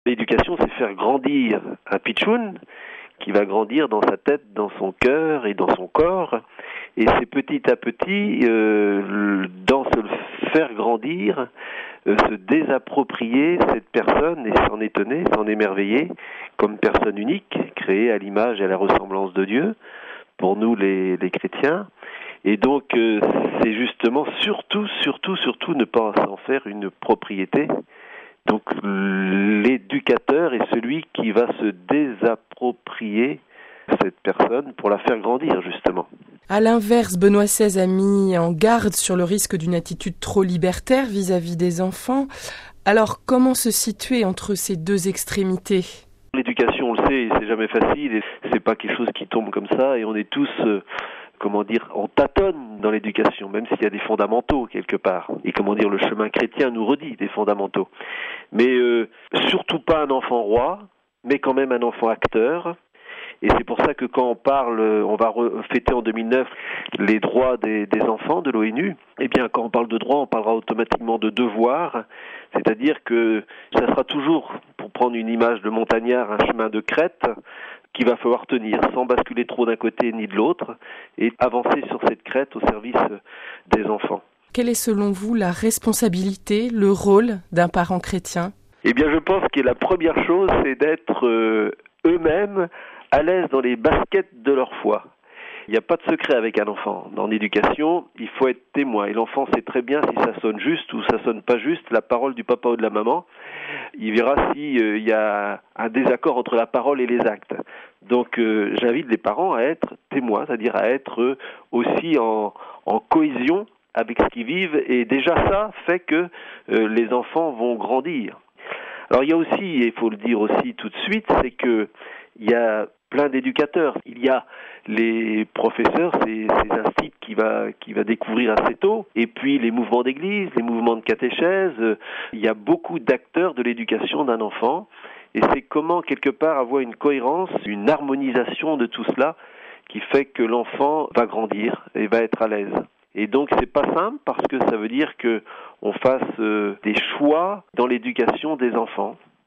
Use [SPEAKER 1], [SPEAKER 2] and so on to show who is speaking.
[SPEAKER 1] L'éducation, c'est faire grandir un pitchoun qui va grandir dans sa tête, dans son cœur et dans son corps. Et c'est petit à petit, dans ce faire grandir, se désapproprier cette personne et s'en étonner, s'en émerveiller comme personne unique, créée à l'image et à la ressemblance de Dieu, pour nous les chrétiens. Et donc, c'est justement surtout ne pas en faire une propriété. Donc, l'éducateur est celui qui va se désapproprier cette personne pour la faire grandir, justement.
[SPEAKER 2] À l'inverse, Benoît XVI a mis en garde sur le risque d'une attitude trop libertaire vis-à-vis des enfants. Alors, comment se situer entre ces deux extrémités ?
[SPEAKER 1] L'éducation, on le sait, c'est jamais facile, et c'est pas quelque chose qui tombe comme ça, et on est tous... on tâtonne dans l'éducation, même s'il y a des fondamentaux quelque part. Et le chemin chrétien nous redit des fondamentaux. Mais surtout pas un enfant roi, mais quand même un enfant acteur. Et c'est pour ça que quand on parle, on va fêter en 2009 les droits des enfants de l'ONU, eh bien quand on parle de droits, on parlera automatiquement de devoirs, c'est-à-dire que ça sera toujours, pour prendre une image de montagnard, un chemin de crête qu'il va falloir tenir, sans basculer trop d'un côté ni de l'autre, et avancer sur cette crête au service des enfants.
[SPEAKER 2] Quelle est selon vous la responsabilité, le rôle d'un parent chrétien ?
[SPEAKER 1] Eh bien je pense que la première chose, c'est d'être eux-mêmes à l'aise dans les baskets de leur foi. Il n'y a pas de secret avec un enfant. Dans l'éducation, il faut être témoin. Et l'enfant sait très bien si ça sonne juste ou ça sonne pas juste, la parole du papa ou de la maman. Il verra s'il y a un désaccord entre la parole et les actes. Donc j'invite les parents à être témoins, c'est-à-dire à être aussi en cohésion avec ce qu'ils vivent. Et déjà ça fait que les enfants vont grandir. Alors il y a aussi, et il faut le dire aussi tout de suite, c'est que il y a plein d'éducateurs. Il y a les professeurs, ces instituts qui va découvrir assez tôt, et puis les mouvements d'église, les mouvements de catéchèse. Il y a beaucoup d'acteurs de l'éducation d'un enfant, et c'est comment quelque part avoir une cohérence, une harmonisation de tout cela qui fait que l'enfant va grandir et va être à l'aise. Et donc c'est pas simple parce que ça veut dire que on fasse des choix dans l'éducation des enfants.